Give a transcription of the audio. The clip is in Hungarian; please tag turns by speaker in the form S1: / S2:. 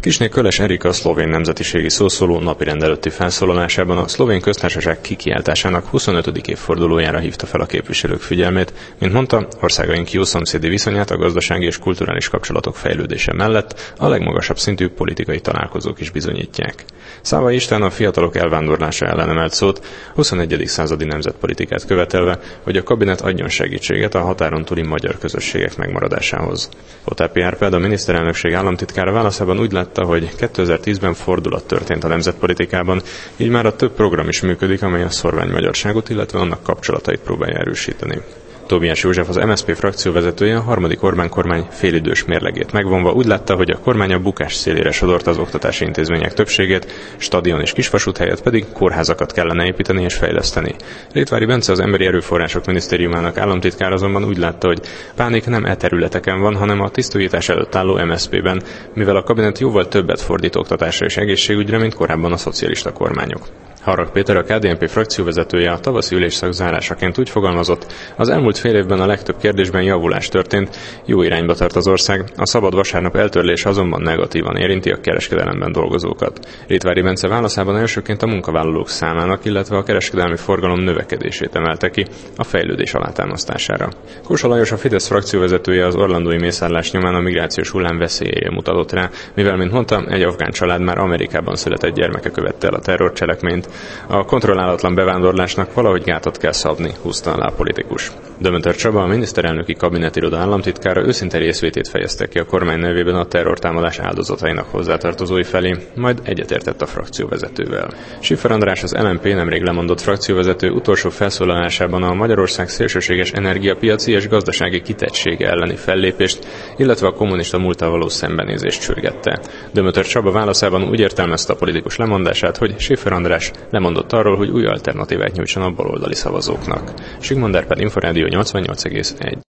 S1: Kissné Köles Erika, szlovén nemzetiségi szószóló napirend előtti felszólalásában a szlovén köztársaság kikiáltásának 25. évfordulójára hívta fel a képviselők figyelmét. Mint mondta, országaink jó szomszédi viszonyát a gazdasági és kulturális kapcsolatok fejlődése mellett a legmagasabb szintű politikai találkozók is bizonyítják. Szávai István a fiatalok elvándorlása ellen emelt szót, 21. századi nemzetpolitikát követelve, hogy a kabinet adjon segítséget a határon túli magyar közösségek megmaradásához. Potápi Árpád, a miniszterelnökség államtitkára válaszában úgy látta, hogy 2010-ben fordulat történt a nemzetpolitikában, így már a több program is működik, amely a szorványmagyarságot, illetve annak kapcsolatait próbálja erősíteni. Tóbiás József, az MSZP frakcióvezetője, a harmadik Orbán kormány félidős mérlegét megvonva úgy látta, hogy a kormány a bukás szélére sodorta az oktatási intézmények többségét, stadion és kisvasút helyett pedig kórházakat kellene építeni és fejleszteni. Rétvári Bence, az Emberi Erőforrások Minisztériumának államtitkár azonban úgy látta, hogy pánik nem e területeken van, hanem a tisztújítás előtt álló MSZP-ben, mivel a kabinet jóval többet fordít oktatásra és egészségügyre, mint korábban a szocialista kormányok. Harag Péter, a KDNP frakcióvezetője, a tavaszi ülésszak zárásaként úgy fogalmazott, az elmúlt fél évben a legtöbb kérdésben javulás történt, jó irányba tart az ország, a szabad vasárnap eltörlése azonban negatívan érinti a kereskedelemben dolgozókat. Rétvári Bence válaszában elsőként a munkavállalók számának, illetve a kereskedelmi forgalom növekedését emelte ki a fejlődés alátámasztására. Kósa Lajos, a Fidesz frakcióvezetője, az orlandói mészárlás nyomán a migrációs hullám veszélyére mutatott rá, mivel, mint mondta, egy afgán család már Amerikában született gyermeke követte el a terrorcselekményt. A kontrollálatlan bevándorlásnak valahogy gátat kell szabni, húzta alá a politikus. Dömötör Csaba, a miniszterelnöki kabinetiroda államtitkára őszinte részvétét fejezte ki a kormány nevében a terrortámadás áldozatainak hozzátartozói felé, majd egyetértett a frakcióvezetővel. Schiffer András, az LMP nemrég lemondott frakcióvezető utolsó felszólalásában a Magyarország szélsőséges energiapiaci és gazdasági kitettsége elleni fellépést, illetve a kommunista múlttal való szembenézést sürgette. Dömötör Csaba válaszában úgy értelmezte a politikus lemondását, hogy Schiffer András lemondott arról, hogy új alternatívát nyújtson a baloldali szavazóknak. Sigmond Árpád, Inforádió 88,1.